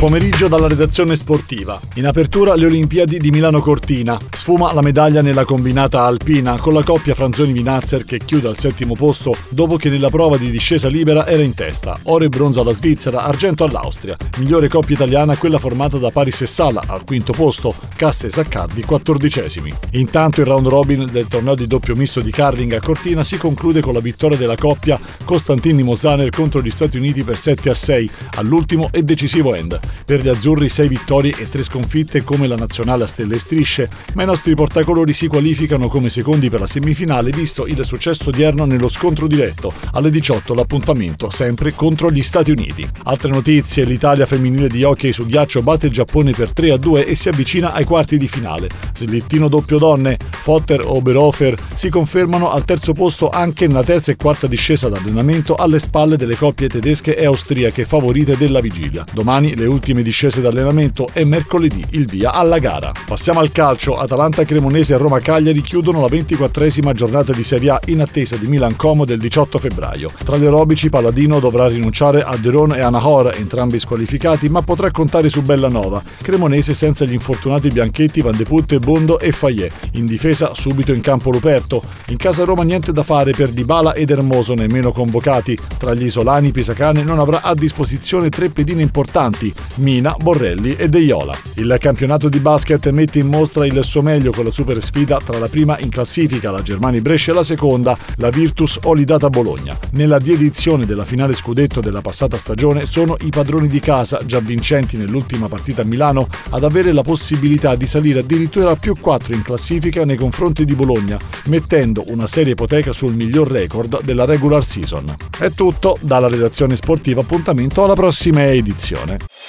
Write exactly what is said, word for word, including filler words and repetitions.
pomeriggio dalla redazione sportiva. In apertura le Olimpiadi di Milano Cortina. Sfuma la medaglia nella combinata alpina con la coppia Franzoni-Vinazzer che chiude al settimo posto dopo che nella prova di discesa libera era in testa. Oro e bronzo alla Svizzera, argento all'Austria. Migliore coppia italiana quella formata da Paris e Sala al quinto posto, Casse e Saccardi quattordicesimi. Intanto il round robin del torneo di doppio misto di curling a Cortina si conclude con la vittoria della coppia Costantini-Mosaner contro gli Stati Uniti per sette a sei all'ultimo e decisivo end. Per gli azzurri sei vittorie e tre sconfitte come la nazionale a stelle e strisce, ma i nostri portacolori si qualificano come secondi per la semifinale visto il successo odierno nello scontro diretto. Alle diciotto l'appuntamento sempre contro gli Stati Uniti. Altre notizie: l'Italia femminile di hockey su ghiaccio batte il Giappone per tre a due e si avvicina ai quarti di finale. Slittino doppio donne, Fotter e Oberhofer si confermano al terzo posto anche nella terza e quarta discesa d'allenamento alle spalle delle coppie tedesche e austriache favorite della vigilia. Domani le ultime discese d'allenamento e mercoledì il via alla gara. Passiamo al calcio. Atalanta Cremonese e Roma Cagliari chiudono la ventiquattresima giornata di Serie A in attesa di Milan Como del diciotto febbraio. Tra le robici Palladino dovrà rinunciare a Deron e Anahor, entrambi squalificati, ma potrà contare su Bellanova. Cremonese senza gli infortunati Bianchetti, Van de Putte, Bondo e Fayet. In difesa subito in campo Luperto. In casa Roma niente da fare per Dybala ed Hermoso, nemmeno convocati. Tra gli isolani Pisacane non avrà a disposizione tre pedine importanti: Mina, Borrelli e De Iola. Il campionato di basket mette in mostra il suo meglio con la super sfida tra la prima in classifica, la Germani Brescia, e la seconda, la Virtus Olidata Bologna. Nella riedizione della finale scudetto della passata stagione sono i padroni di casa, già vincenti nell'ultima partita a Milano, ad avere la possibilità di salire addirittura a più quattro in classifica nei confronti di Bologna, mettendo una seria ipoteca sul miglior record della regular season. È tutto dalla redazione sportiva, appuntamento alla prossima edizione.